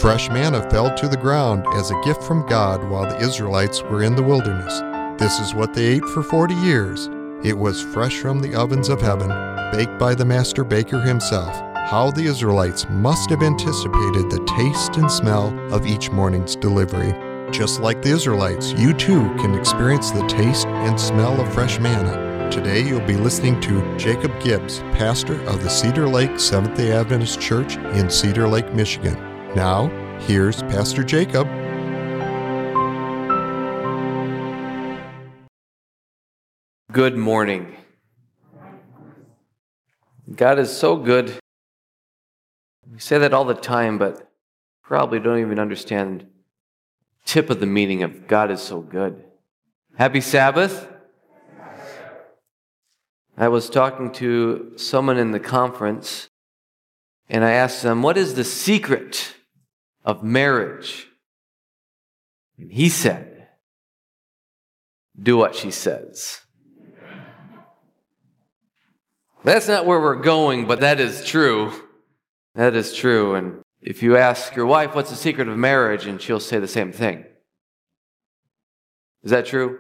Fresh manna fell to the ground as a gift from God while the Israelites were in the wilderness. This is what they ate for 40 years. It was fresh from the ovens of heaven, baked by the master baker himself. How the Israelites must have anticipated the taste and smell of each morning's delivery. Just like the Israelites, you too can experience the taste and smell of fresh manna. Today you'll be listening to Jacob Gibbs, pastor of the Cedar Lake Seventh-day Adventist Church in Cedar Lake, Michigan. Now, here's Pastor Jacob. Good morning. God is so good. We say that all the time, but probably don't even understand tip of the meaning of God is so good. Happy Sabbath. I was talking to someone in the conference, and I asked them, what is the secret of marriage? And he said, do what she says. That's not where we're going, but that is true. That is true. And if you ask your wife, what's the secret of marriage? And she'll say the same thing. Is that true?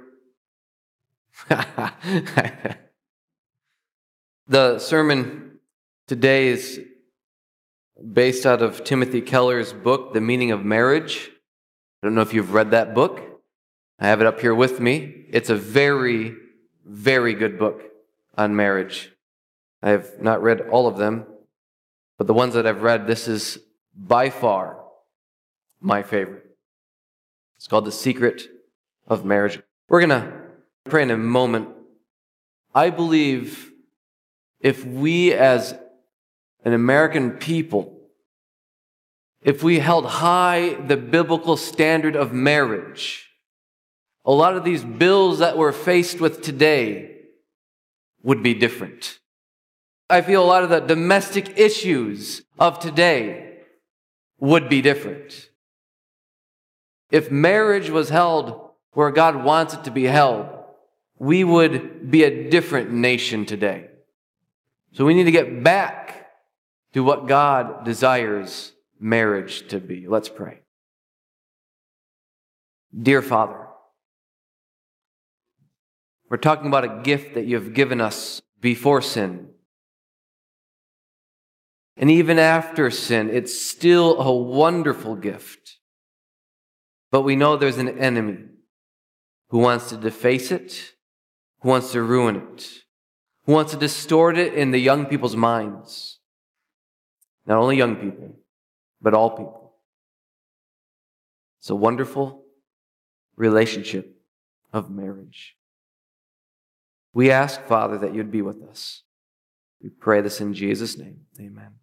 The sermon today is based out of Timothy Keller's book, The Meaning of Marriage. I don't know if you've read that book. I have it up here with me. It's a very, very good book on marriage. I have not read all of them, but the ones that I've read, this is by far my favorite. It's called The Secret of Marriage. We're going to pray in a moment. I believe if we as an American people, if we held high the biblical standard of marriage, a lot of these bills that we're faced with today would be different. I feel a lot of the domestic issues of today would be different. If marriage was held where God wants it to be held, we would be a different nation today. So we need to get back to what God desires marriage to be. Let's pray. Dear Father, we're talking about a gift that you have given us before sin. And even after sin, it's still a wonderful gift. But we know there's an enemy who wants to deface it, who wants to ruin it, who wants to distort it in the young people's minds. Not only young people, but all people. It's a wonderful relationship of marriage. We ask, Father, that you'd be with us. We pray this in Jesus' name. Amen.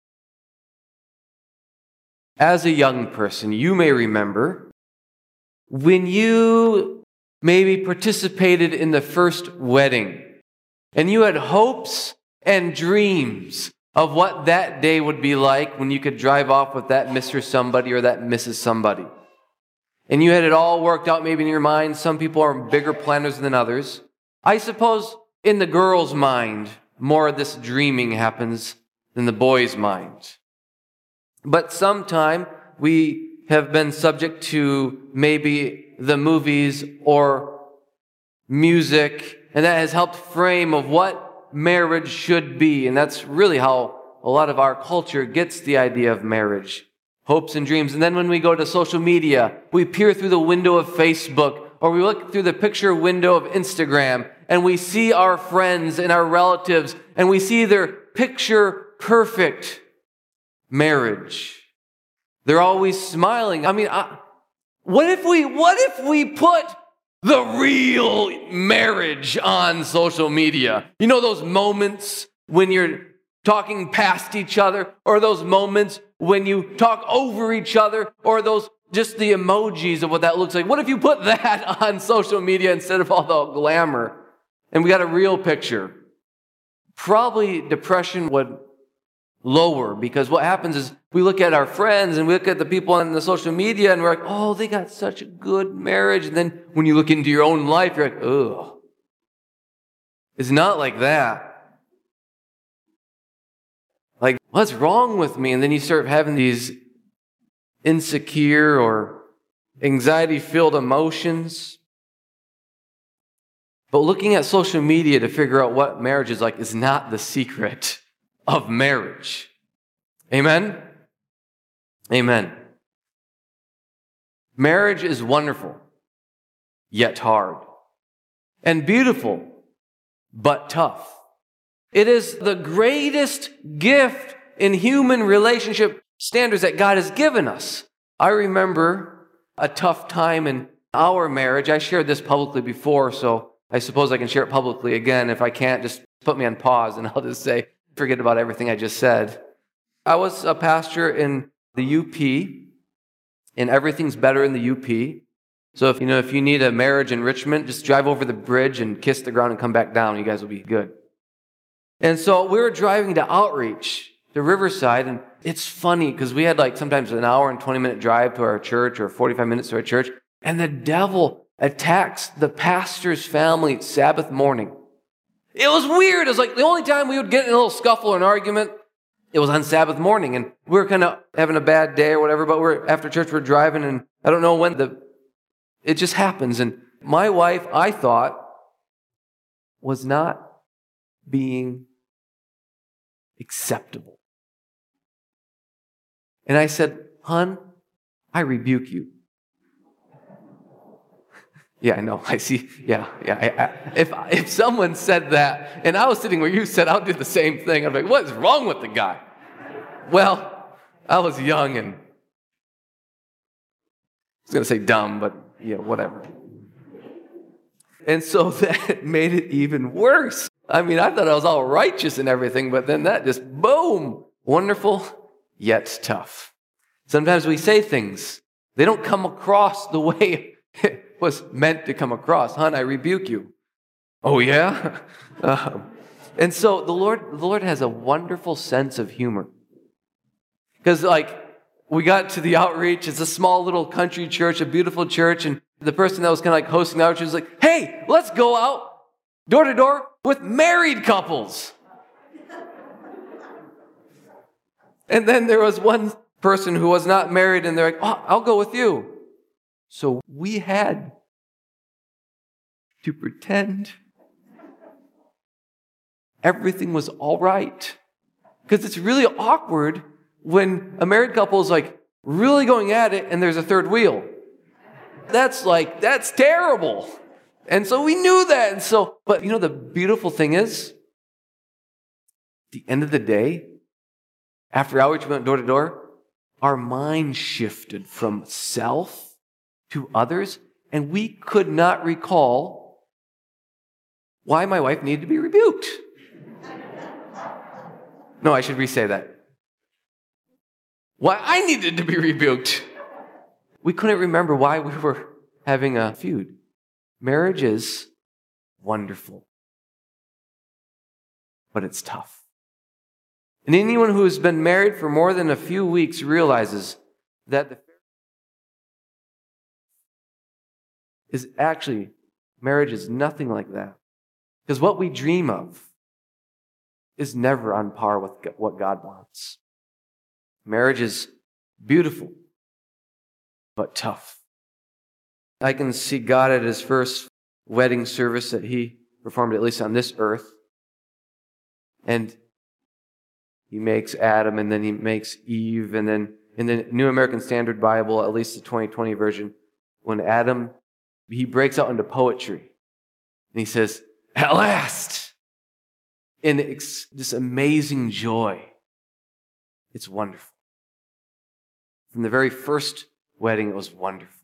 As a young person, you may remember when you maybe participated in the first wedding and you had hopes and dreams of what that day would be like when you could drive off with that Mr. Somebody or that Mrs. Somebody. And you had it all worked out maybe in your mind. Some people are bigger planners than others. I suppose in the girl's mind, more of this dreaming happens than the boy's mind. But sometime we have been subject to maybe the movies or music, and that has helped frame of what marriage should be. And that's really how a lot of our culture gets the idea of marriage, hopes and dreams. And then when we go to social media, we peer through the window of Facebook, or we look through the picture window of Instagram, and we see our friends and our relatives, and we see their picture perfect marriage. They're always smiling. I mean, what if we put the real marriage on social media? You know those moments when you're talking past each other, or those moments when you talk over each other, or those just the emojis of what that looks like. What if you put that on social media instead of all the glamour? And we got a real picture. Probably depression would lower, because what happens is we look at our friends and we look at the people on the social media and we're like, oh, they got such a good marriage. And then when you look into your own life, you're like, ugh. It's not like that. Like, what's wrong with me? And then you start having these insecure or anxiety-filled emotions. But looking at social media to figure out what marriage is like is not the secret of marriage. Amen? Amen. Marriage is wonderful, yet hard. And beautiful, but tough. It is the greatest gift in human relationship standards that God has given us. I remember a tough time in our marriage. I shared this publicly before, so I suppose I can share it publicly again. If I can't, just put me on pause and I'll just say, forget about everything I just said. I was a pastor in the UP, and everything's better in the UP. So if you need a marriage enrichment, just drive over the bridge and kiss the ground and come back down. You guys will be good. And so we were driving to Outreach, to Riverside, and it's funny because we had sometimes an hour and 20-minute drive to our church or 45 minutes to our church, and the devil attacks the pastor's family Sabbath morning. It was weird. It was like the only time we would get in a little scuffle or an argument, it was on Sabbath morning, and we were kind of having a bad day or whatever, but after church we're driving, and I don't know when it just happens. And my wife, I thought, was not being acceptable. And I said, "Hon, I rebuke you." Yeah, I know. I see. Yeah. If someone said that, and I was sitting where you said, I'll do the same thing. I'm like, what is wrong with the guy? Well, I was young and I was going to say dumb, but yeah, whatever. And so that made it even worse. I mean, I thought I was all righteous and everything, but then that just, boom, wonderful, yet tough. Sometimes we say things, they don't come across the way it was meant to come across. Hon, I rebuke you. Oh, yeah? And so the Lord has a wonderful sense of humor. Because we got to the Outreach, it's a small little country church, a beautiful church, and the person that was kind of hosting the Outreach was like, "Hey, let's go out door to door with married couples." And then there was one person who was not married, and they're like, "Oh, I'll go with you." So we had to pretend everything was all right. Because it's really awkward when a married couple is really going at it and there's a third wheel. That's terrible. And so we knew that. And but the beautiful thing is, at the end of the day, after Outreach went door to door, our mind shifted from self to others, and we could not recall why my wife needed to be rebuked. No, I should re-say that. Why I needed to be rebuked. We couldn't remember why we were having a feud. Marriage is wonderful, but it's tough. And anyone who has been married for more than a few weeks realizes that marriage is nothing like that. Because what we dream of is never on par with what God wants. Marriage is beautiful, but tough. I can see God at his first wedding service that he performed, at least on this earth. And he makes Adam, and then he makes Eve, and then in the New American Standard Bible, at least the 2020 version, when Adam, he breaks out into poetry. And he says, "At last!" And it's this amazing joy. It's wonderful. From the very first wedding, it was wonderful.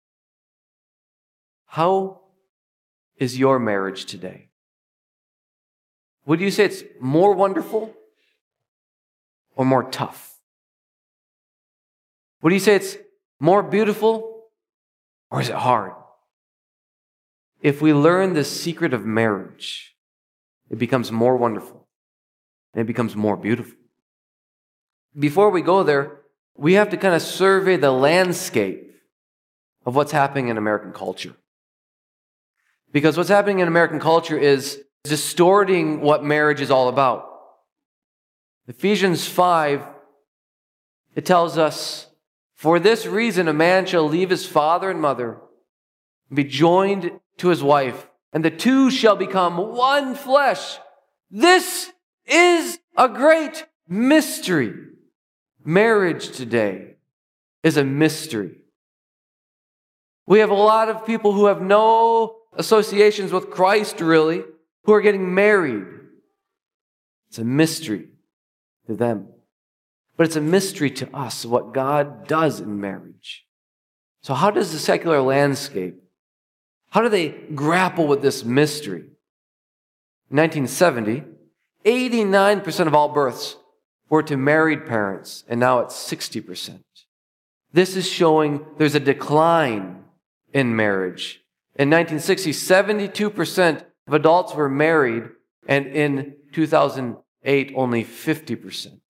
How is your marriage today? Would you say it's more wonderful or more tough? Would you say it's more beautiful or is it hard? If we learn the secret of marriage, it becomes more wonderful and it becomes more beautiful. Before we go there, we have to kind of survey the landscape of what's happening in American culture. Because what's happening in American culture is distorting what marriage is all about. Ephesians 5, it tells us, For this reason, a man shall leave his father and mother, and be joined to his wife, and the two shall become one flesh. This is a great mystery. Marriage today is a mystery. We have a lot of people who have no associations with Christ, really, who are getting married. It's a mystery to them. But it's a mystery to us what God does in marriage. So how does the secular landscape, how do they grapple with this mystery? In 1970, 89% of all births were to married parents, and now it's 60%. This is showing there's a decline in marriage. In 1960, 72% of adults were married, and in 2008, only 50%.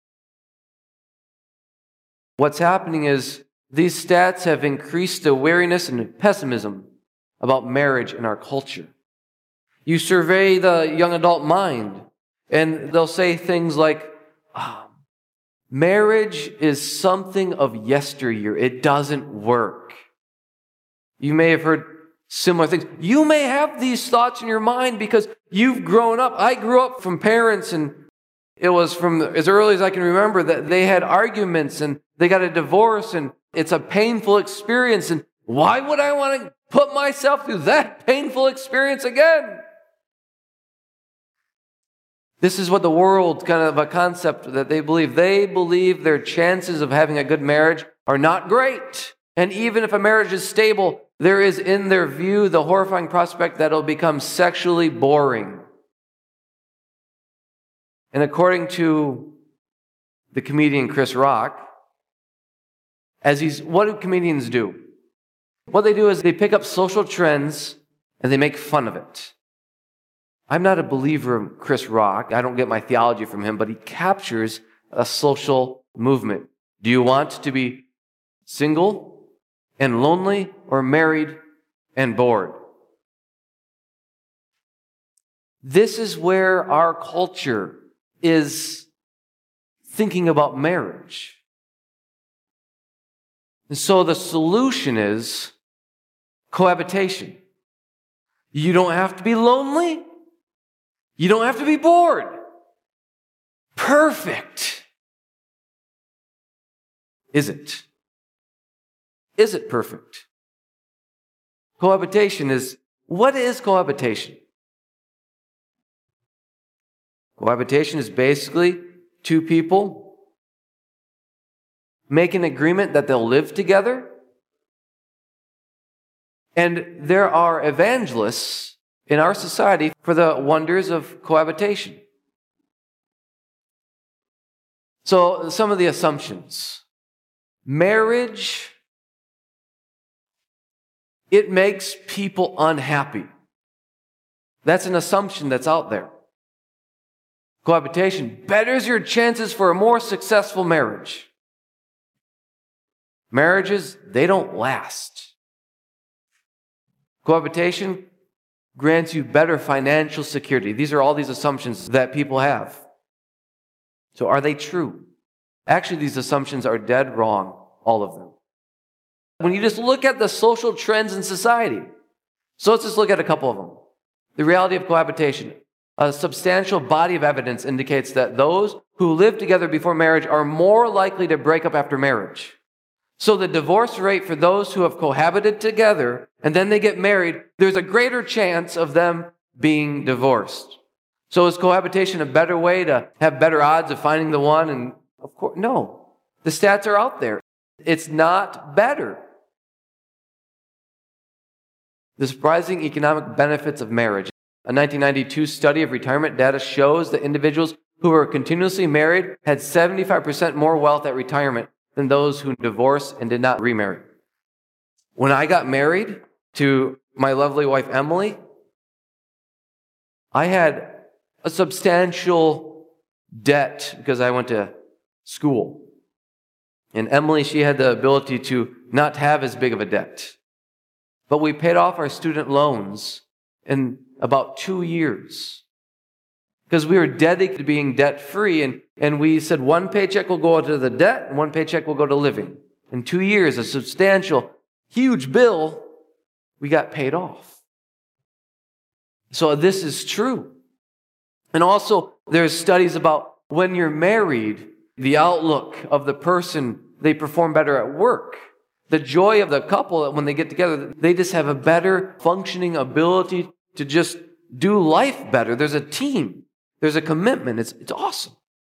What's happening is these stats have increased the wariness and pessimism about marriage in our culture. You survey the young adult mind, and they'll say things like, marriage is something of yesteryear. It doesn't work. You may have heard similar things. You may have these thoughts in your mind because you've grown up. I grew up from parents, and it was from as early as I can remember that they had arguments and they got a divorce, and it's a painful experience. And why would I want to put myself through that painful experience again? This is what the world, kind of a concept that they believe. They believe their chances of having a good marriage are not great. And even if a marriage is stable, there is in their view the horrifying prospect that it'll become sexually boring. And according to the comedian Chris Rock, what do comedians do? What they do is they pick up social trends and they make fun of it. I'm not a believer of Chris Rock. I don't get my theology from him, but he captures a social movement. Do you want to be single and lonely, or married and bored? This is where our culture is thinking about marriage. And so the solution is cohabitation. You don't have to be lonely. You don't have to be bored. Perfect. Is it? Is it perfect? Cohabitation is, what is cohabitation? Cohabitation is basically two people make an agreement that they'll live together. And there are evangelists in our society for the wonders of cohabitation. So some of the assumptions. Marriage, it makes people unhappy. That's an assumption that's out there. Cohabitation betters your chances for a more successful marriage. Marriages, they don't last. Cohabitation grants you better financial security. These are all these assumptions that people have. So are they true? Actually, these assumptions are dead wrong, all of them. When you just look at the social trends in society, so let's just look at a couple of them. The reality of cohabitation. A substantial body of evidence indicates that those who live together before marriage are more likely to break up after marriage. So the divorce rate for those who have cohabited together and then they get married, there's a greater chance of them being divorced. So is cohabitation a better way to have better odds of finding the one? And of course, no. The stats are out there. It's not better. The surprising economic benefits of marriage. A 1992 study of retirement data shows that individuals who were continuously married had 75% more wealth at retirement than those who divorced and did not remarry. When I got married to my lovely wife, Emily, I had a substantial debt because I went to school. And Emily, she had the ability to not have as big of a debt. But we paid off our student loans in about 2 years. Because we were dedicated to being debt-free, and we said one paycheck will go to the debt and one paycheck will go to living. In 2 years, a substantial, huge bill, we got paid off. So this is true. And also, there's studies about when you're married, the outlook of the person, they perform better at work. The joy of the couple, when they get together, they just have a better functioning ability to just do life better. There's a team. There's a commitment. It's awesome.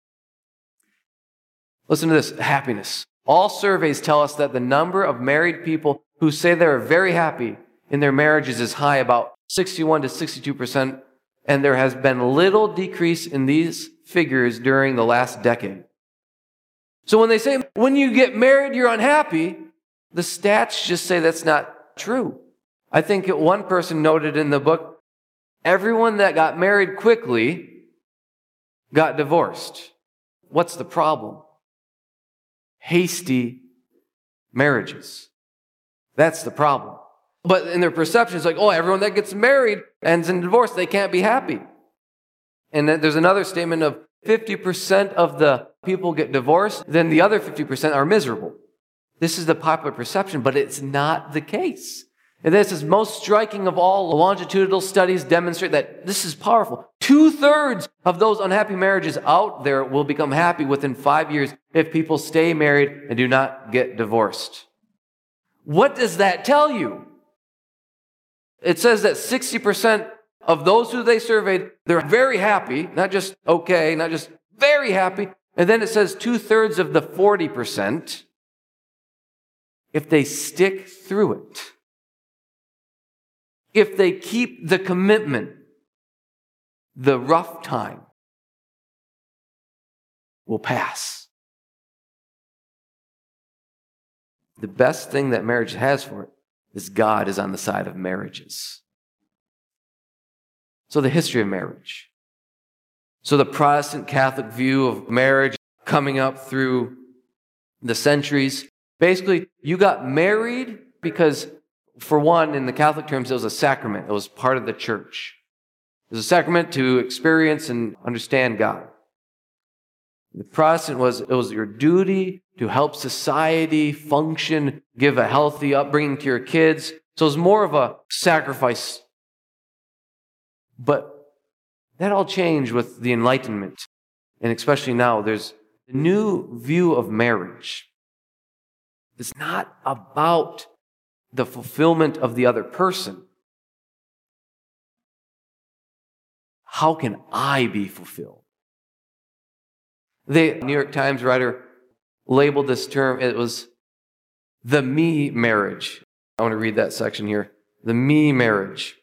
Listen to this, happiness. All surveys tell us that the number of married people who say they're very happy in their marriages is high, about 61 to 62%, and there has been little decrease in these figures during the last decade. So when they say, when you get married, you're unhappy, the stats just say that's not true. I think one person noted in the book, everyone that got married quickly got divorced. What's the problem? Hasty marriages. That's the problem. But in their perception, it's like, oh, everyone that gets married ends in divorce. They can't be happy. And then there's another statement of 50% of the people get divorced, then the other 50% are miserable. This is the popular perception, but it's not the case. And this is most striking of all. Longitudinal studies demonstrate that this is powerful. 2/3 of those unhappy marriages out there will become happy within 5 years if people stay married and do not get divorced. What does that tell you? It says that 60% of those who they surveyed, they're very happy, not just okay, not just very happy. And then it says 2/3 of the 40%, if they stick through it, if they keep the commitment, the rough time will pass. The best thing that marriage has for it is God is on the side of marriages. So the history of marriage. So the Protestant Catholic view of marriage coming up through the centuries. Basically, you got married because, for one, in the Catholic terms, it was a sacrament. It was part of the church. It was a sacrament to experience and understand God. The Protestant it was your duty to help society function, give a healthy upbringing to your kids. So it was more of a sacrifice. But that all changed with the Enlightenment. And especially now, there's a new view of marriage. It's not about the fulfillment of the other person. How can I be fulfilled? The New York Times writer labeled this term, it was the me marriage. I want to read that section here. The me marriage.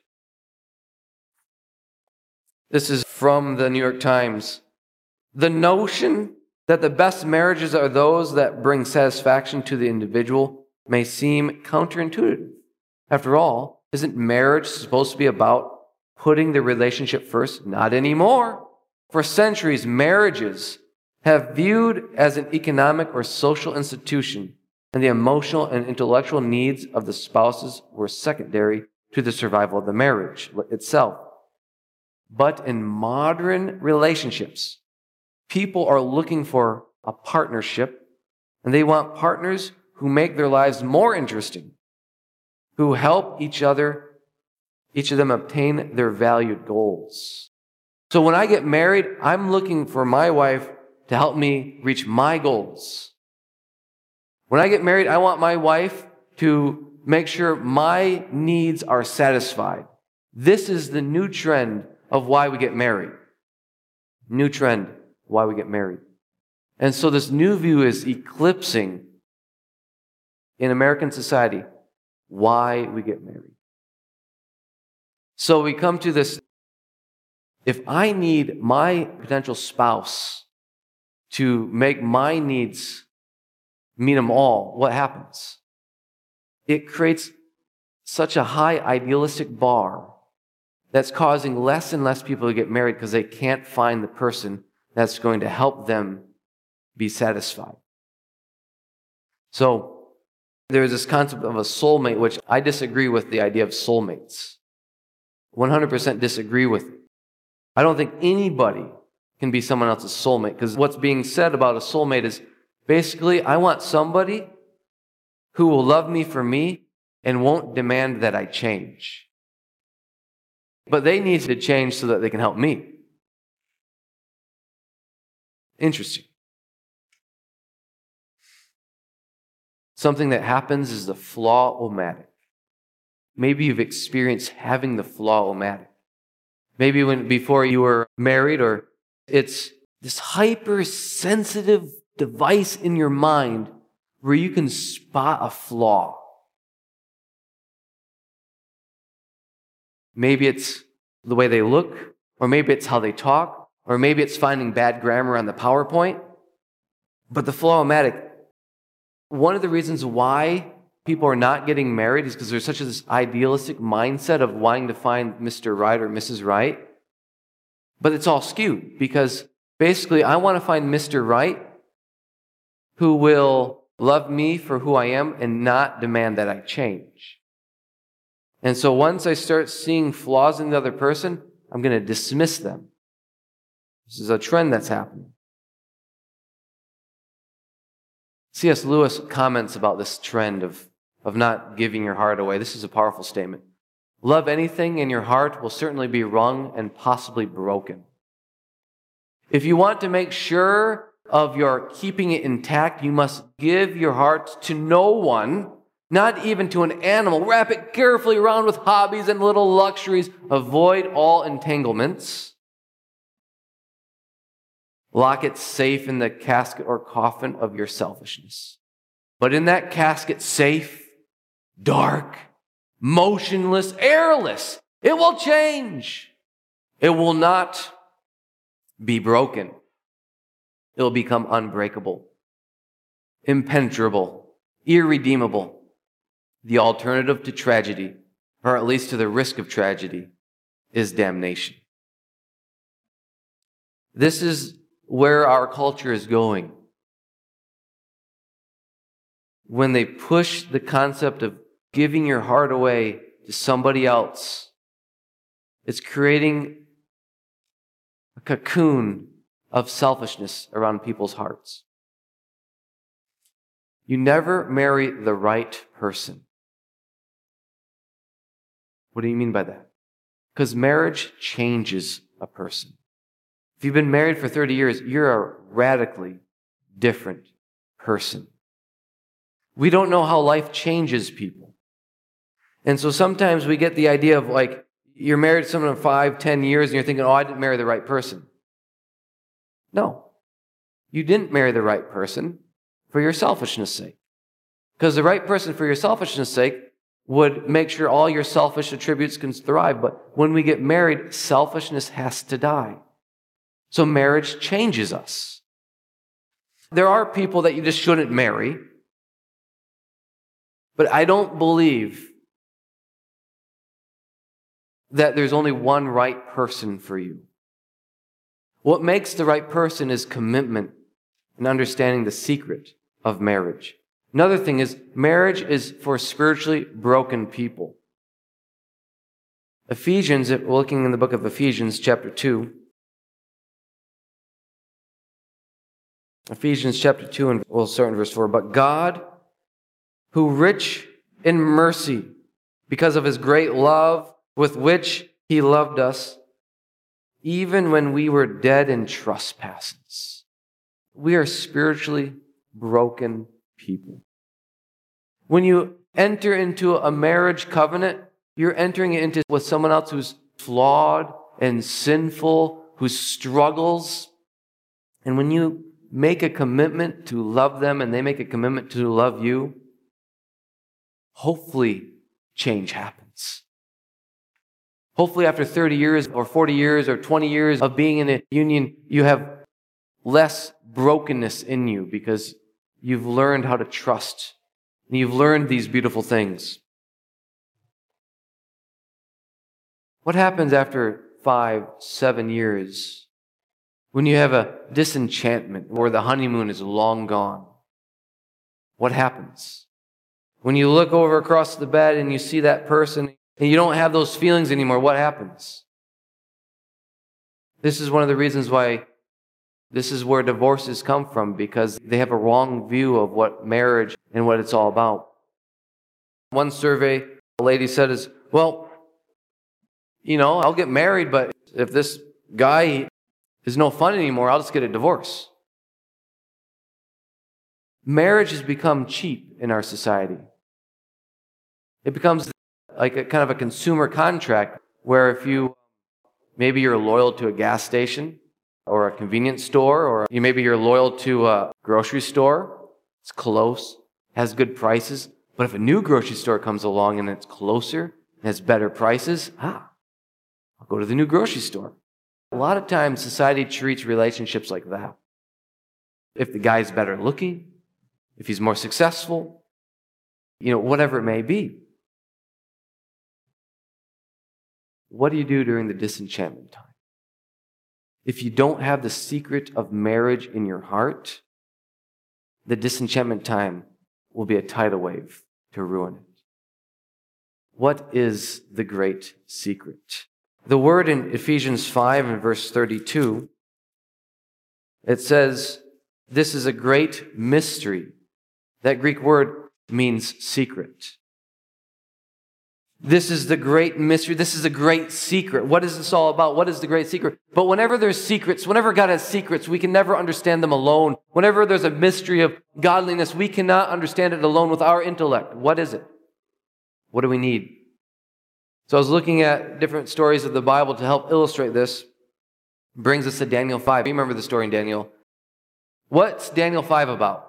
This is from the New York Times. The notion that the best marriages are those that bring satisfaction to the individual may seem counterintuitive. After all, isn't marriage supposed to be about putting the relationship first? Not anymore. For centuries, marriages have viewed as an economic or social institution, and the emotional and intellectual needs of the spouses were secondary to the survival of the marriage itself. But in modern relationships, people are looking for a partnership, and they want partners who make their lives more interesting, who help each of them obtain their valued goals. So when I get married, I'm looking for my wife to help me reach my goals. When I get married, I want my wife to make sure my needs are satisfied. This is the new trend of why we get married. New trend, why we get married. And so this new view is eclipsing in American society why we get married. So we come to this, if I need my potential spouse to make my needs meet them all, what happens? It creates such a high idealistic bar that's causing less and less people to get married because they can't find the person that's going to help them be satisfied. So there's this concept of a soulmate, which I disagree with the idea of soulmates. 100% disagree with it. I don't think anybody can be someone else's soulmate, because what's being said about a soulmate is basically, I want somebody who will love me for me and won't demand that I change. But they need to change so that they can help me. Interesting. Something that happens is the flaw-o-matic. Maybe you've experienced having the flaw-o-matic. Maybe before you were married, or it's this hypersensitive device in your mind where you can spot a flaw. Maybe it's the way they look, or maybe it's how they talk, or maybe it's finding bad grammar on the PowerPoint. But the flaw-o-matic, one of the reasons why people are not getting married is because there's such this idealistic mindset of wanting to find Mr. Right or Mrs. Right. But it's all skewed because basically I want to find Mr. Right who will love me for who I am and not demand that I change. And so once I start seeing flaws in the other person, I'm going to dismiss them. This is a trend that's happening. C.S. Lewis comments about this trend of not giving your heart away. This is a powerful statement. Love anything and your heart will certainly be wrung and possibly broken. If you want to make sure of your keeping it intact, you must give your heart to no one, not even to an animal. Wrap it carefully around with hobbies and little luxuries. Avoid all entanglements. Lock it safe in the casket or coffin of your selfishness. But in that casket, safe, dark, motionless, airless, it will change. It will not be broken. It will become unbreakable, impenetrable, irredeemable. The alternative to tragedy, or at least to the risk of tragedy, is damnation. This is where our culture is going. When they push the concept of giving your heart away to somebody else, it's creating a cocoon of selfishness around people's hearts. You never marry the right person. What do you mean by that? Because marriage changes a person. If you've been married for 30 years, you're a radically different person. We don't know how life changes people. And so sometimes we get the idea of like, you're married to someone for 5, 10 years, and you're thinking, oh, I didn't marry the right person. No. You didn't marry the right person for your selfishness' sake. Because the right person for your selfishness' sake would make sure all your selfish attributes can thrive. But when we get married, selfishness has to die. So marriage changes us. There are people that you just shouldn't marry. But I don't believe that there's only one right person for you. What makes the right person is commitment and understanding the secret of marriage. Another thing is, marriage is for spiritually broken people. Ephesians, looking in the book of Ephesians, chapter 2. Ephesians chapter 2, and we'll start in verse 4. But God, who rich in mercy, because of his great love with which he loved us, even when we were dead in trespasses. We are spiritually broken people. When you enter into a marriage covenant, you're entering it into with someone else who's flawed and sinful, who struggles. And when you make a commitment to love them and they make a commitment to love you, hopefully change happens. Hopefully after 30 years or 40 years or 20 years of being in a union, you have less brokenness in you because you've learned how to trust. And you've learned these beautiful things. What happens after 5, 7 years when you have a disenchantment or the honeymoon is long gone? What happens? When you look over across the bed and you see that person and you don't have those feelings anymore, what happens? This is one of the reasons why this is where divorces come from, because they have a wrong view of what marriage and what it's all about. One survey, a lady said is, well, I'll get married, but if this guy is no fun anymore, I'll just get a divorce. Marriage has become cheap in our society. It becomes like a kind of a consumer contract where if maybe you're loyal to a gas station or a convenience store, or maybe you're loyal to a grocery store. It's close, has good prices. But if a new grocery store comes along and it's closer and has better prices, I'll go to the new grocery store. A lot of times society treats relationships like that. If the guy's better looking, if he's more successful, whatever it may be. What do you do during the disenchantment time? If you don't have the secret of marriage in your heart, the disenchantment time will be a tidal wave to ruin it. What is the great secret? The word in Ephesians 5 and verse 32, it says, this is a great mystery. That Greek word means secret. This is the great mystery. This is a great secret. What is this all about? What is the great secret? But whenever there's secrets, whenever God has secrets, we can never understand them alone. Whenever there's a mystery of godliness, we cannot understand it alone with our intellect. What is it? What do we need? So I was looking at different stories of the Bible to help illustrate this. It brings us to Daniel 5. You remember the story in Daniel. What's Daniel 5 about?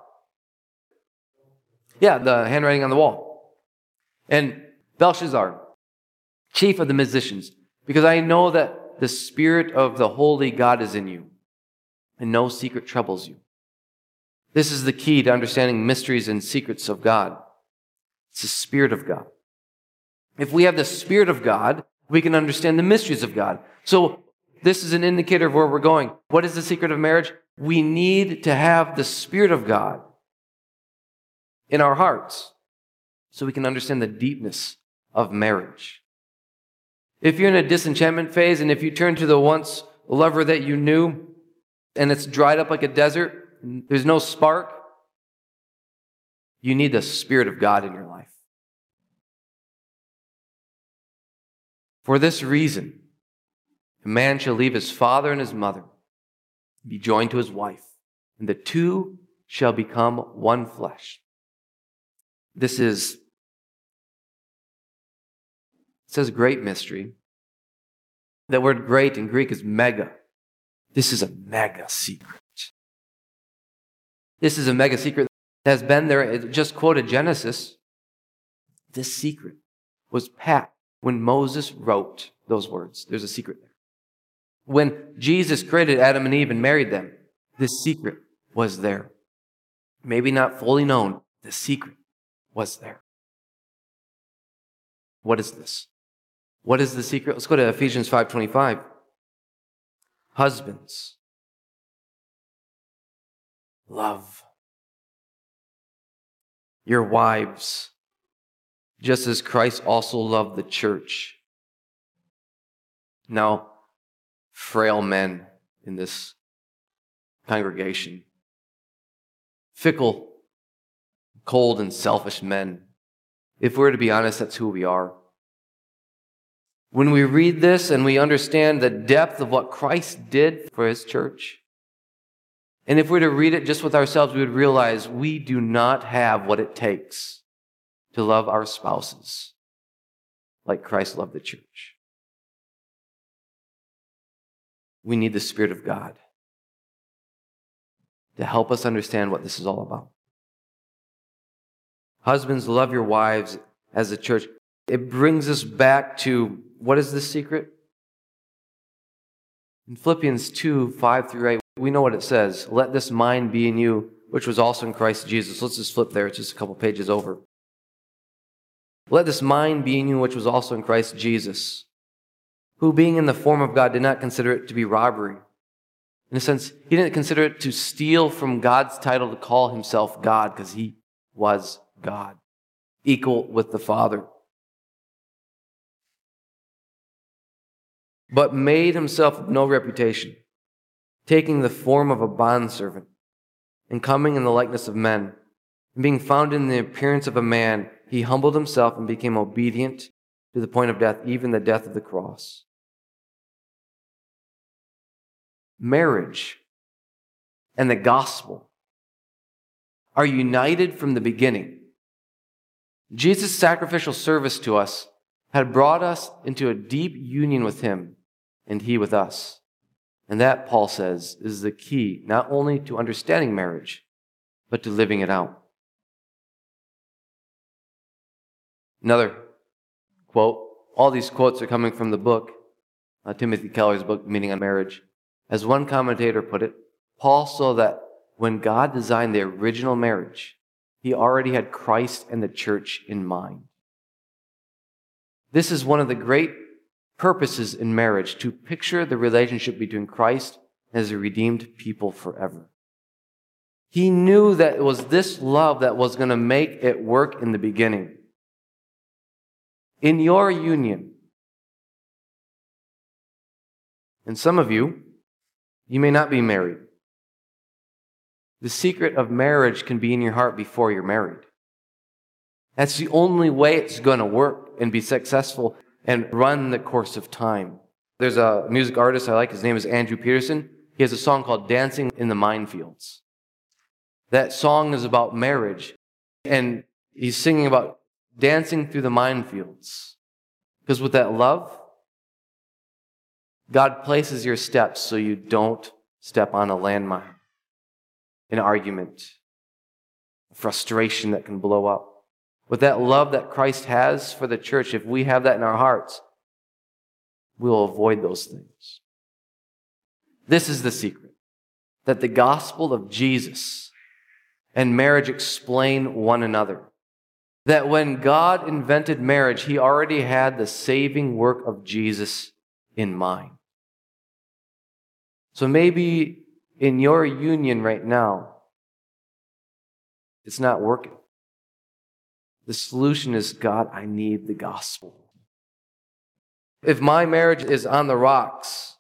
Yeah, the handwriting on the wall. And Belshazzar, chief of the musicians, because I know that the Spirit of the Holy God is in you, and no secret troubles you. This is the key to understanding mysteries and secrets of God. It's the Spirit of God. If we have the Spirit of God, we can understand the mysteries of God. So this is an indicator of where we're going. What is the secret of marriage? We need to have the Spirit of God in our hearts so we can understand the deepness of marriage. If you're in a disenchantment phase and if you turn to the once lover that you knew and it's dried up like a desert, there's no spark, you need the Spirit of God in your life. For this reason, a man shall leave his father and his mother, be joined to his wife, and the two shall become one flesh. This is, it says great mystery. That word great in Greek is mega. This is a mega secret. This is a mega secret that has been there. It just quoted Genesis. This secret was packed when Moses wrote those words. There's a secret there. When Jesus created Adam and Eve and married them, this secret was there. Maybe not fully known. The secret was there. What is this? What is the secret? Let's go to Ephesians 5:25. Husbands, love your wives, just as Christ also loved the church. Now, frail men in this congregation, fickle, cold, and selfish men. If we're to be honest, that's who we are. When we read this and we understand the depth of what Christ did for His church, and if we're to read it just with ourselves, we would realize we do not have what it takes to love our spouses like Christ loved the church. We need the Spirit of God to help us understand what this is all about. Husbands, love your wives as a church. It brings us back to, what is the secret? In Philippians 2:5-8, we know what it says. Let this mind be in you, which was also in Christ Jesus. Let's just flip there. It's just a couple pages over. Let this mind be in you, which was also in Christ Jesus, who being in the form of God did not consider it to be robbery. In a sense, He didn't consider it to steal from God's title to call Himself God, because He was God, equal with the Father. But made Himself of no reputation, taking the form of a bondservant, and coming in the likeness of men, and being found in the appearance of a man, he humbled himself and became obedient to the point of death, even the death of the cross. Marriage and the gospel are united from the beginning. Jesus' sacrificial service to us had brought us into a deep union with him and he with us. And that, Paul says, is the key not only to understanding marriage, but to living it out. Another quote, all these quotes are coming from the book, Timothy Keller's book, Meaning on Marriage. As one commentator put it, Paul saw that when God designed the original marriage, he already had Christ and the church in mind. This is one of the great purposes in marriage, to picture the relationship between Christ and his redeemed people forever. He knew that it was this love that was going to make it work in the beginning. In your union, and some of you may not be married. The secret of marriage can be in your heart before you're married. That's the only way it's going to work and be successful and run the course of time. There's a music artist I like. His name is Andrew Peterson. He has a song called Dancing in the Minefields. That song is about marriage, and he's singing about dancing through the minefields. Because with that love, God places your steps so you don't step on a landmine, an argument, a frustration that can blow up. With that love that Christ has for the church, if we have that in our hearts, we'll avoid those things. This is the secret, that the gospel of Jesus and marriage explain one another. That when God invented marriage, he already had the saving work of Jesus in mind. So maybe in your union right now, it's not working. The solution is, God, I need the gospel. If my marriage is on the rocks,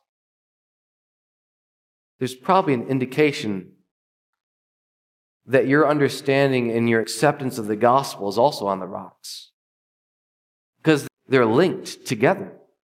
there's probably an indication that your understanding and your acceptance of the gospel is also on the rocks. Because they're linked together.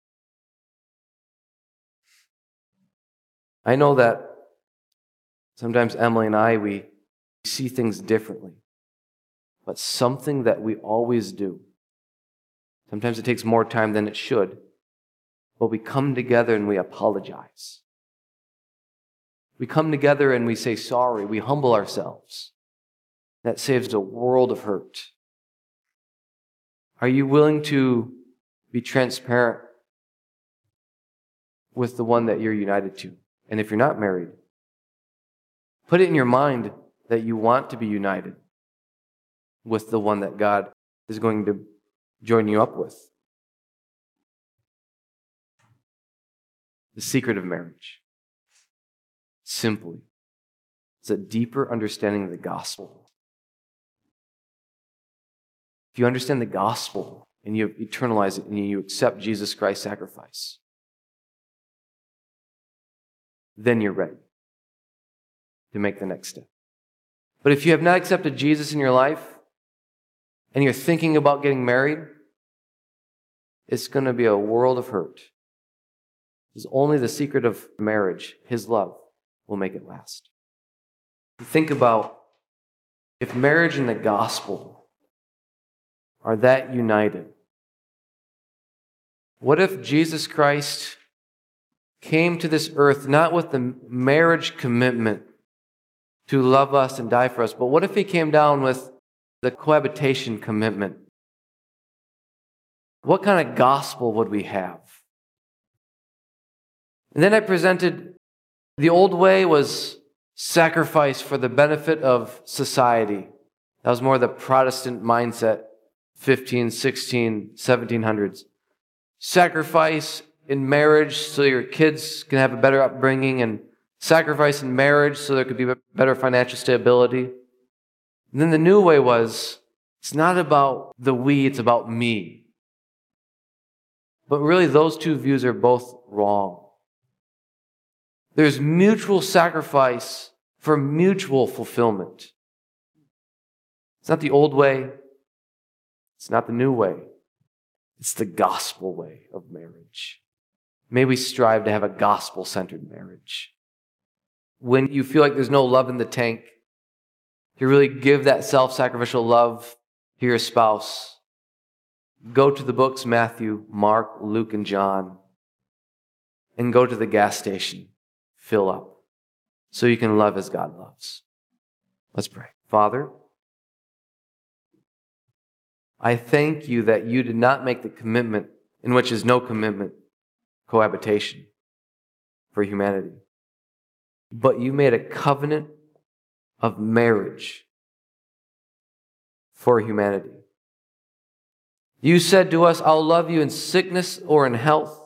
I know that sometimes Emily and I, we see things differently. But something that we always do, sometimes it takes more time than it should, but we come together and we apologize. We come together and we say sorry. We humble ourselves. That saves a world of hurt. Are you willing to be transparent with the one that you're united to? And if you're not married, put it in your mind that you want to be united with the one that God is going to join you up with. The secret of marriage, simply, is a deeper understanding of the gospel. If you understand the gospel and you eternalize it and you accept Jesus Christ's sacrifice, then you're ready to make the next step. But if you have not accepted Jesus in your life and you're thinking about getting married, it's going to be a world of hurt. Because only the secret of marriage, his love, will make it last. Think about if marriage and the gospel are that united. What if Jesus Christ came to this earth not with the marriage commitment to love us and die for us, but what if he came down with the cohabitation commitment? What kind of gospel would we have? And then I presented the old way was sacrifice for the benefit of society. That was more the Protestant mindset, 15, 16, 1700s. Sacrifice in marriage so your kids can have a better upbringing, and sacrifice in marriage so there could be better financial stability. And then the new way was, it's not about the we, it's about me. But really, those two views are both wrong. There's mutual sacrifice for mutual fulfillment. It's not the old way. It's not the new way. It's the gospel way of marriage. May we strive to have a gospel-centered marriage. When you feel like there's no love in the tank, to really give that self-sacrificial love to your spouse, go to the books Matthew, Mark, Luke, and John, and go to the gas station, fill up, so you can love as God loves. Let's pray. Father, I thank you that you did not make the commitment, in which is no commitment, cohabitation for humanity, but you made a covenant of marriage for humanity. You said to us, I'll love you in sickness or in health.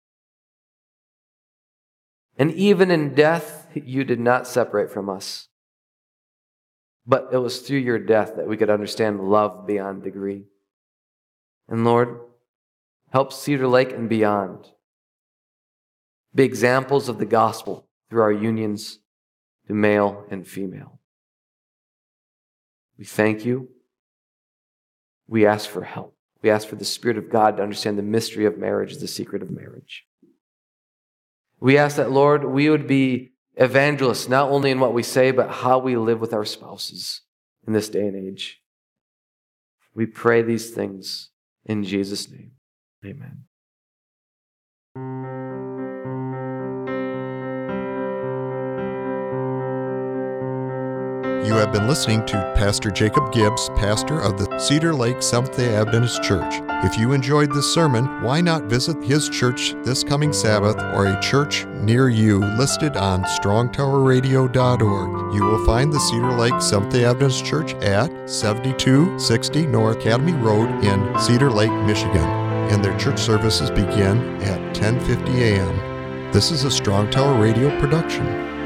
And even in death, you did not separate from us. But it was through your death that we could understand love beyond degree. And Lord, help Cedar Lake and beyond be examples of the gospel through our unions to male and female. We thank you. We ask for help. We ask for the Spirit of God to understand the mystery of marriage, the secret of marriage. We ask that, Lord, we would be evangelists, not only in what we say, but how we live with our spouses in this day and age. We pray these things in Jesus' name. Amen. You have been listening to Pastor Jacob Gibbs, pastor of the Cedar Lake Seventh-day Adventist Church. If you enjoyed this sermon, why not visit his church this coming Sabbath or a church near you listed on strongtowerradio.org. You will find the Cedar Lake Seventh-day Adventist Church at 7260 North Academy Road in Cedar Lake, Michigan, and their church services begin at 10:50 a.m. This is a Strong Tower Radio production.